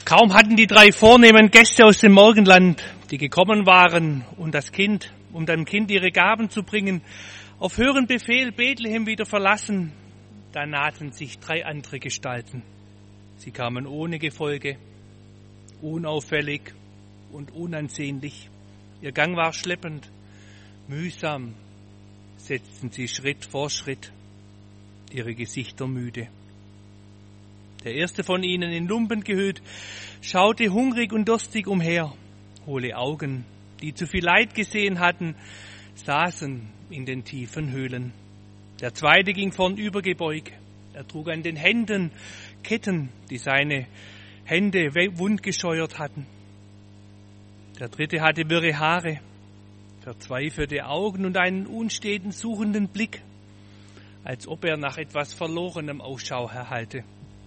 Kaum hatten die 3 vornehmen Gäste aus dem Morgenland, die gekommen waren, um dem Kind ihre Gaben zu bringen, auf höheren Befehl Bethlehem wieder verlassen, da nahten sich 3 andere Gestalten. Sie kamen ohne Gefolge, unauffällig und unansehnlich. Ihr Gang war schleppend, mühsam setzten sie Schritt vor Schritt, ihre Gesichter müde. Der erste von ihnen, in Lumpen gehüllt, schaute hungrig und durstig umher. Hohle Augen, die zu viel Leid gesehen hatten, saßen in den tiefen Höhlen. Der zweite ging vornüber gebeugt. Er trug an den Händen Ketten, die seine Hände wundgescheuert hatten. Der dritte hatte wirre Haare, verzweifelte Augen und einen unsteten, suchenden Blick, als ob er nach etwas Verlorenem Ausschau erhalte.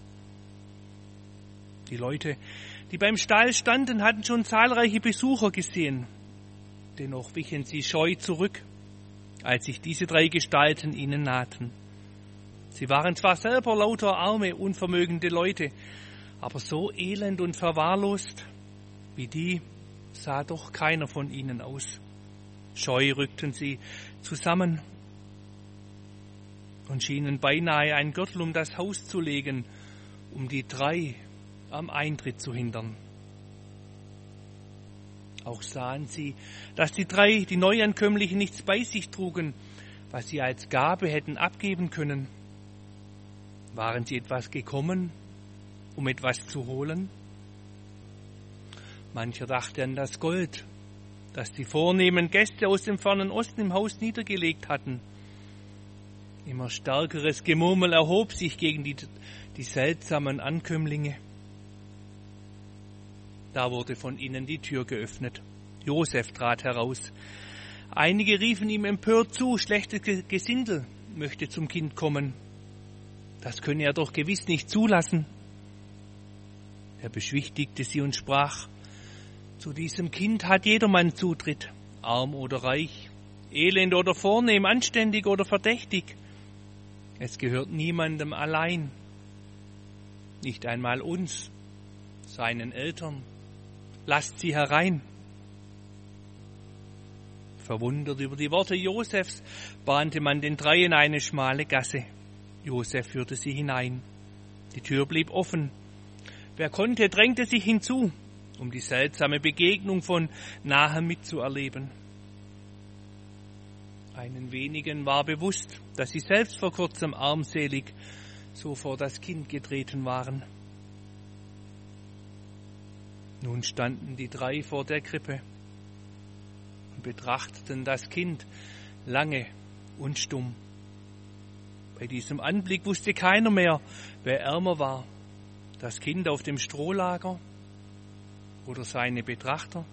Die Leute, die beim Stall standen, hatten schon zahlreiche Besucher gesehen. Dennoch wichen sie scheu zurück, als sich diese 3 Gestalten ihnen nahten. Sie waren zwar selber lauter arme, unvermögende Leute, aber so elend und verwahrlost wie die sah doch keiner von ihnen aus. Scheu rückten sie zusammen und schienen beinahe einen Gürtel um das Haus zu legen, um die 3 am Eintritt zu hindern. Auch sahen sie, dass die 3, die Neuankömmlichen, nichts bei sich trugen, was sie als Gabe hätten abgeben können. Waren sie etwas gekommen, um etwas zu holen? Mancher dachte an das Gold, das die vornehmen Gäste aus dem fernen Osten im Haus niedergelegt hatten. Immer stärkeres Gemurmel erhob sich gegen die seltsamen Ankömmlinge. Da wurde von innen die Tür geöffnet. Josef trat heraus. Einige riefen ihm empört zu, schlechtes Gesindel möchte zum Kind kommen. Das könne er doch gewiss nicht zulassen. Er beschwichtigte sie und sprach: Zu diesem Kind hat jedermann Zutritt, arm oder reich, elend oder vornehm, anständig oder verdächtig. Es gehört niemandem allein, nicht einmal uns, seinen Eltern. Lasst sie herein. Verwundert über die Worte Josefs bahnte man den 3 in eine schmale Gasse. Josef führte sie hinein. Die Tür blieb offen. Wer konnte, drängte sich hinzu, um die seltsame Begegnung von nahem mitzuerleben. Einen wenigen war bewusst, dass sie selbst vor kurzem armselig so vor das Kind getreten waren. Nun standen die 3 vor der Krippe und betrachteten das Kind lange und stumm. Bei diesem Anblick wusste keiner mehr, wer ärmer war, das Kind auf dem Strohlager oder seine Betrachter.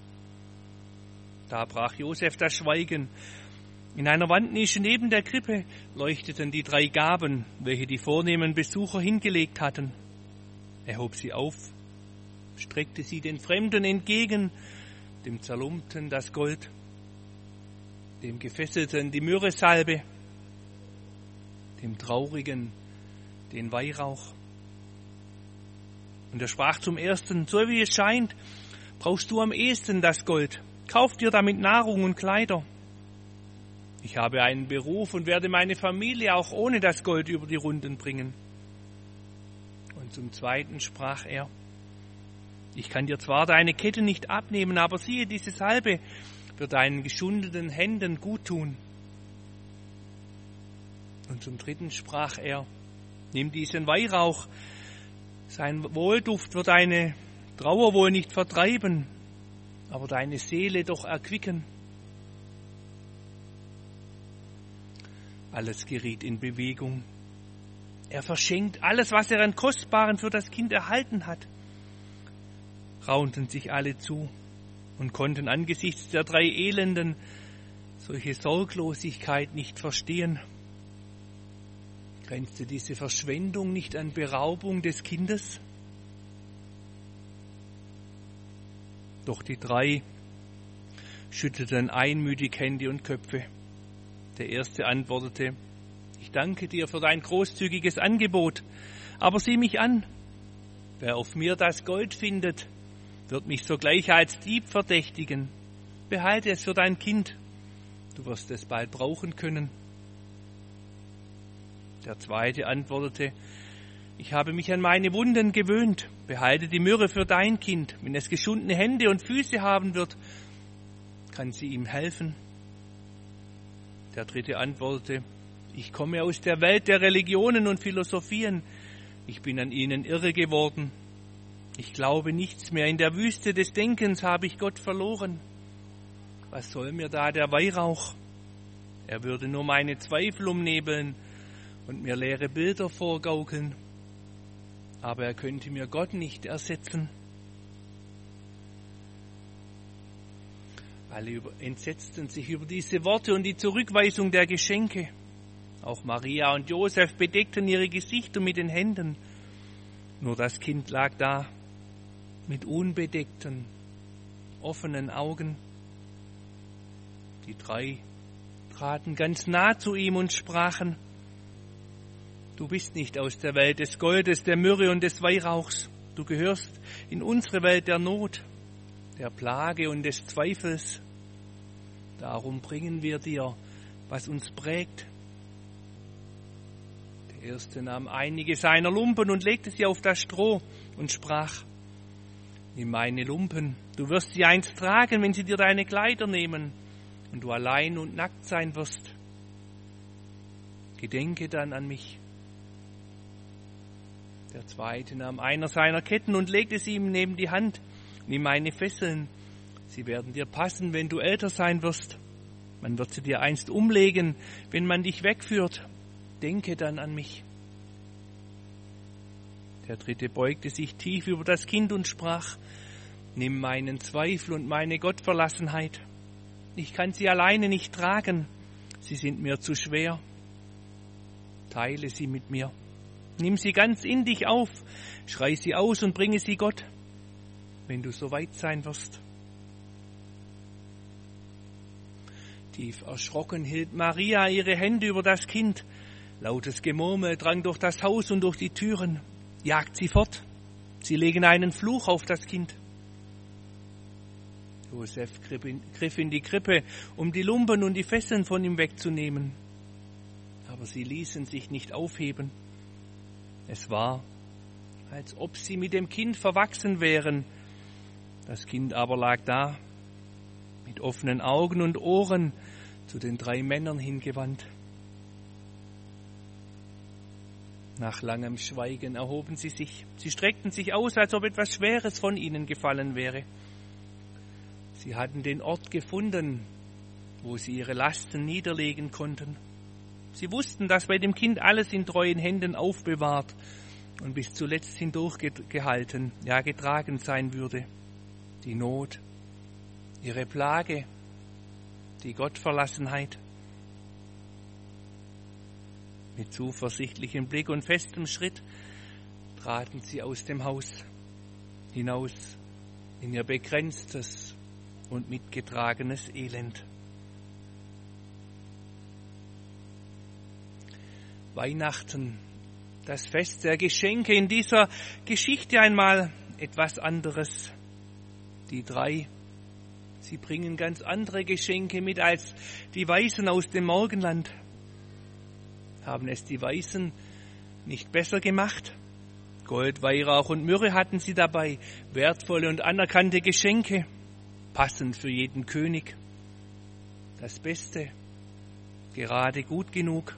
Da brach Josef das Schweigen. In einer Wandnische neben der Krippe leuchteten die 3 Gaben, welche die vornehmen Besucher hingelegt hatten. Er hob sie auf, streckte sie den Fremden entgegen, dem Zerlumpten das Gold, dem Gefesselten die Myrrhesalbe, dem Traurigen den Weihrauch. Und er sprach zum Ersten: So wie es scheint, brauchst du am ehesten das Gold. Kauf dir damit Nahrung und Kleider. Ich habe einen Beruf und werde meine Familie auch ohne das Gold über die Runden bringen. Und zum Zweiten sprach er: Ich kann dir zwar deine Kette nicht abnehmen, aber siehe, diese Salbe wird deinen geschundenen Händen gut tun. Und zum Dritten sprach er: Nimm diesen Weihrauch, sein Wohlduft wird deine Trauer wohl nicht vertreiben, aber deine Seele doch erquicken. Alles geriet in Bewegung. Er verschenkt alles, was er an Kostbaren für das Kind erhalten hat. Raunten sich alle zu und konnten angesichts der 3 Elenden solche Sorglosigkeit nicht verstehen. Grenzte diese Verschwendung nicht an Beraubung des Kindes? Doch die 3 schüttelten einmütig Hände und Köpfe. Der Erste antwortete: Ich danke dir für dein großzügiges Angebot, aber sieh mich an. Wer auf mir das Gold findet, wird mich sogleich als Dieb verdächtigen. Behalte es für dein Kind, du wirst es bald brauchen können. Der zweite antwortete: Ich habe mich an meine Wunden gewöhnt. Behalte die Myrrhe für dein Kind. Wenn es geschundene Hände und Füße haben wird, kann sie ihm helfen. Der dritte antwortete: Ich komme aus der Welt der Religionen und Philosophien. Ich bin an ihnen irre geworden. Ich glaube nichts mehr. In der Wüste des Denkens habe ich Gott verloren. Was soll mir da der Weihrauch? Er würde nur meine Zweifel umnebeln und mir leere Bilder vorgaukeln. Aber er könnte mir Gott nicht ersetzen. Alle entsetzten sich über diese Worte und die Zurückweisung der Geschenke. Auch Maria und Josef bedeckten ihre Gesichter mit den Händen. Nur das Kind lag da, mit unbedeckten, offenen Augen. Die drei traten ganz nah zu ihm und sprachen: Du bist nicht aus der Welt des Goldes, der Myrrhe und des Weihrauchs. Du gehörst in unsere Welt der Not, der Plage und des Zweifels. Darum bringen wir dir, was uns prägt. Der Erste nahm einige seiner Lumpen und legte sie auf das Stroh und sprach: Nimm meine Lumpen, du wirst sie einst tragen, wenn sie dir deine Kleider nehmen und du allein und nackt sein wirst. Gedenke dann an mich. Der Zweite nahm einer seiner Ketten und legte sie ihm neben die Hand. Nimm meine Fesseln, sie werden dir passen, wenn du älter sein wirst. Man wird sie dir einst umlegen, wenn man dich wegführt. Denke dann an mich. Der Dritte beugte sich tief über das Kind und sprach: Nimm meinen Zweifel und meine Gottverlassenheit. Ich kann sie alleine nicht tragen, sie sind mir zu schwer. Teile sie mit mir. Nimm sie ganz in dich auf, schrei sie aus und bringe sie Gott, wenn du so weit sein wirst. Tief erschrocken hielt Maria ihre Hände über das Kind. Lautes Gemurmel drang durch das Haus und durch die Türen. Jagt sie fort, sie legen einen Fluch auf das Kind. Josef griff in die Krippe, um die Lumpen und die Fesseln von ihm wegzunehmen. Aber sie ließen sich nicht aufheben. Es war, als ob sie mit dem Kind verwachsen wären. Das Kind aber lag da, mit offenen Augen und Ohren, zu den drei Männern hingewandt. Nach langem Schweigen erhoben sie sich. Sie streckten sich aus, als ob etwas Schweres von ihnen gefallen wäre. Sie hatten den Ort gefunden, wo sie ihre Lasten niederlegen konnten. Sie wussten, dass bei dem Kind alles in treuen Händen aufbewahrt und bis zuletzt hindurchgehalten, ja getragen sein würde. Die Not, ihre Plage, die Gottverlassenheit. Mit zuversichtlichem Blick und festem Schritt traten sie aus dem Haus hinaus in ihr begrenztes und mitgetragenes Elend. Weihnachten, das Fest der Geschenke, in dieser Geschichte einmal etwas anderes. Die drei, sie bringen ganz andere Geschenke mit als die Weisen aus dem Morgenland. Haben es die Weisen nicht besser gemacht? Gold, Weihrauch und Myrrhe hatten sie dabei, wertvolle und anerkannte Geschenke, passend für jeden König. Das Beste, gerade gut genug.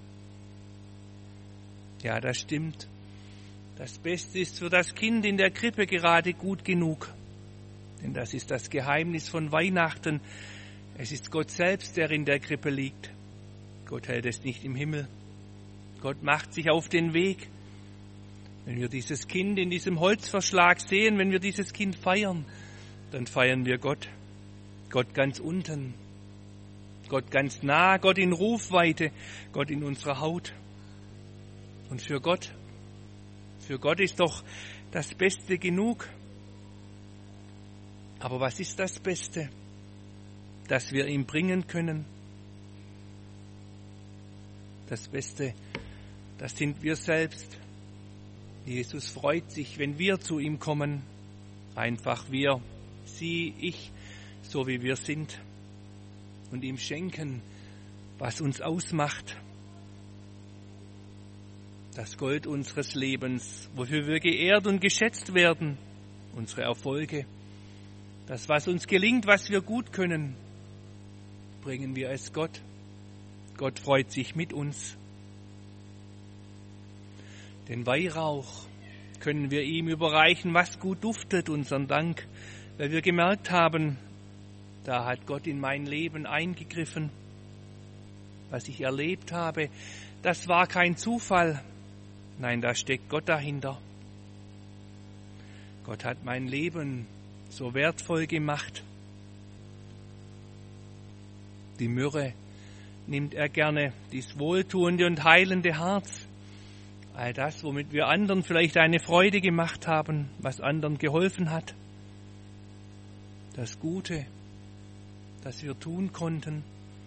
Ja, das stimmt. Das Beste ist für das Kind in der Krippe gerade gut genug. Denn das ist das Geheimnis von Weihnachten. Es ist Gott selbst, der in der Krippe liegt. Gott hält es nicht im Himmel. Gott macht sich auf den Weg. Wenn wir dieses Kind in diesem Holzverschlag sehen, wenn wir dieses Kind feiern, dann feiern wir Gott. Gott ganz unten. Gott ganz nah, Gott in Rufweite, Gott in unserer Haut. Und für Gott ist doch das Beste genug. Aber was ist das Beste, das wir ihm bringen können? Das Beste, das sind wir selbst. Jesus freut sich, wenn wir zu ihm kommen. Einfach wir, sie, ich, so wie wir sind. Und ihm schenken, was uns ausmacht. Das Gold unseres Lebens, wofür wir geehrt und geschätzt werden. Unsere Erfolge. Das, was uns gelingt, was wir gut können, bringen wir es Gott. Gott freut sich mit uns. Den Weihrauch können wir ihm überreichen, was gut duftet, unseren Dank, weil wir gemerkt haben, da hat Gott in mein Leben eingegriffen. Was ich erlebt habe, das war kein Zufall. Nein, da steckt Gott dahinter. Gott hat mein Leben so wertvoll gemacht. Die Myrrhe nimmt er gerne, dies wohltuende und heilende Harz. All das, womit wir anderen vielleicht eine Freude gemacht haben, was anderen geholfen hat. Das Gute, das wir tun konnten.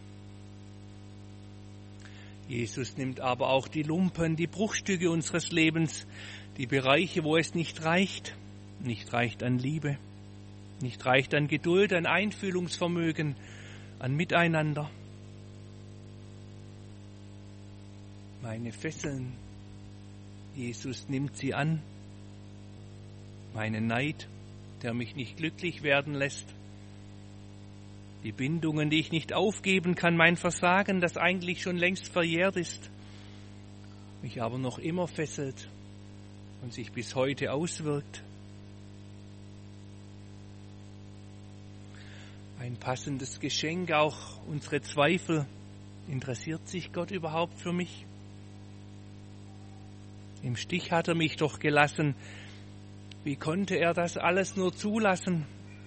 Jesus nimmt aber auch die Lumpen, die Bruchstücke unseres Lebens, die Bereiche, wo es nicht reicht an Liebe, nicht reicht an Geduld, an Einfühlungsvermögen, an Miteinander. Meine Fesseln, Jesus nimmt sie an. Meinen Neid, der mich nicht glücklich werden lässt. Die Bindungen, die ich nicht aufgeben kann, mein Versagen, das eigentlich schon längst verjährt ist, mich aber noch immer fesselt und sich bis heute auswirkt. Ein passendes Geschenk, auch unsere Zweifel. Interessiert sich Gott überhaupt für mich? Im Stich hat er mich doch gelassen. Wie konnte er das alles nur zulassen?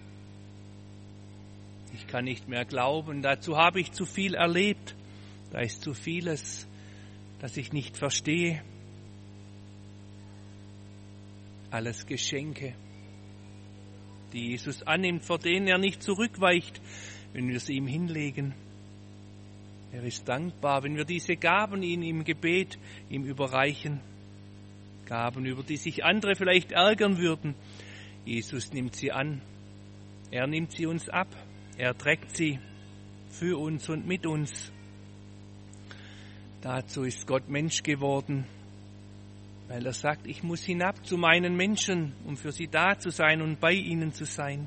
Ich kann nicht mehr glauben, dazu habe ich zu viel erlebt. Da ist zu vieles, das ich nicht verstehe. Alles Geschenke, die Jesus annimmt, vor denen er nicht zurückweicht, wenn wir sie ihm hinlegen. Er ist dankbar, wenn wir diese Gaben ihm im Gebet ihm überreichen. Gaben, über die sich andere vielleicht ärgern würden. Jesus nimmt sie an. Er nimmt sie uns ab. Er trägt sie für uns und mit uns. Dazu ist Gott Mensch geworden, weil er sagt, ich muss hinab zu meinen Menschen, um für sie da zu sein und bei ihnen zu sein.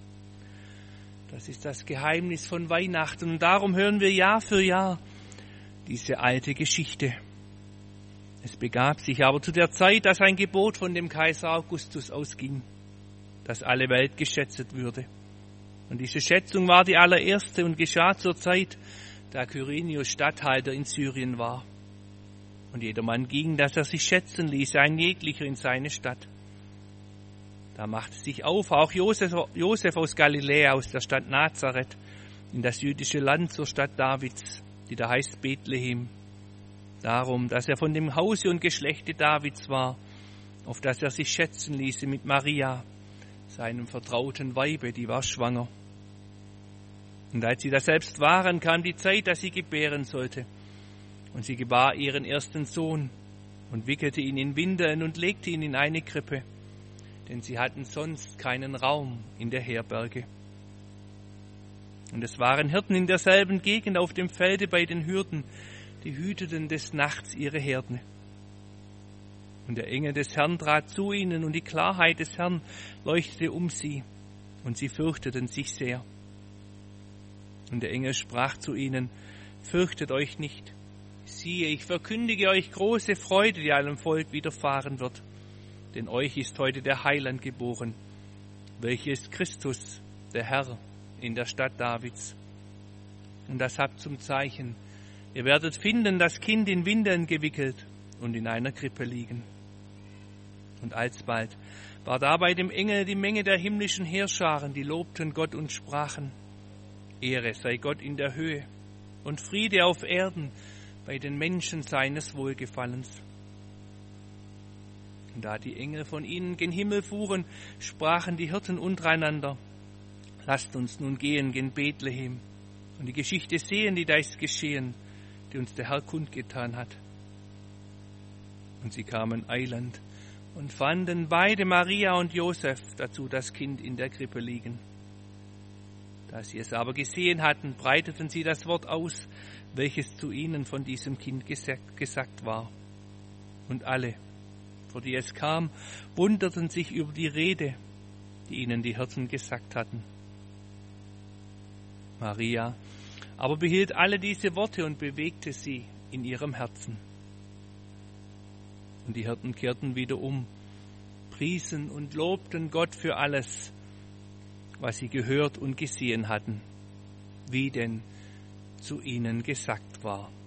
Das ist das Geheimnis von Weihnachten und darum hören wir Jahr für Jahr diese alte Geschichte. Es begab sich aber zu der Zeit, dass ein Gebot von dem Kaiser Augustus ausging, dass alle Welt geschätzt würde. Und diese Schätzung war die allererste und geschah zur Zeit, da Quirinius Statthalter in Syrien war. Und jedermann ging, dass er sich schätzen ließ, ein jeglicher in seine Stadt. Da machte sich auf auch Josef aus Galiläa, aus der Stadt Nazareth, in das jüdische Land zur Stadt Davids, die da heißt Bethlehem. Darum, dass er von dem Hause und Geschlechte Davids war, auf das er sich schätzen ließe mit Maria, seinem vertrauten Weibe, die war schwanger. Und als sie da selbst waren, kam die Zeit, dass sie gebären sollte. Und sie gebar ihren ersten Sohn und wickelte ihn in Windeln und legte ihn in eine Krippe, denn sie hatten sonst keinen Raum in der Herberge. Und es waren Hirten in derselben Gegend auf dem Felde bei den Hürden, die hüteten des Nachts ihre Herden. Und der Engel des Herrn trat zu ihnen, und die Klarheit des Herrn leuchtete um sie, und sie fürchteten sich sehr. Und der Engel sprach zu ihnen, fürchtet euch nicht. Siehe, ich verkündige euch große Freude, die allem Volk widerfahren wird. Denn euch ist heute der Heiland geboren, welcher ist Christus, der Herr, in der Stadt Davids. Und das habt zum Zeichen. Ihr werdet finden, das Kind in Windeln gewickelt und in einer Krippe liegen. Und alsbald war da bei dem Engel die Menge der himmlischen Heerscharen, die lobten Gott und sprachen, Ehre sei Gott in der Höhe und Friede auf Erden bei den Menschen seines Wohlgefallens. Und da die Engel von ihnen gen Himmel fuhren, sprachen die Hirten untereinander, lasst uns nun gehen gen Bethlehem und die Geschichte sehen, die da ist geschehen, die uns der Herr kundgetan hat. Und sie kamen eilend und fanden beide, Maria und Josef, dazu das Kind in der Krippe liegen. Da sie es aber gesehen hatten, breiteten sie das Wort aus, welches zu ihnen von diesem Kind gesagt war. Und alle, vor die es kam, wunderten sich über die Rede, die ihnen die Hirten gesagt hatten. Maria aber behielt alle diese Worte und bewegte sie in ihrem Herzen. Und die Hirten kehrten wieder um, priesen und lobten Gott für alles, was sie gehört und gesehen hatten, wie denn zu ihnen gesagt war.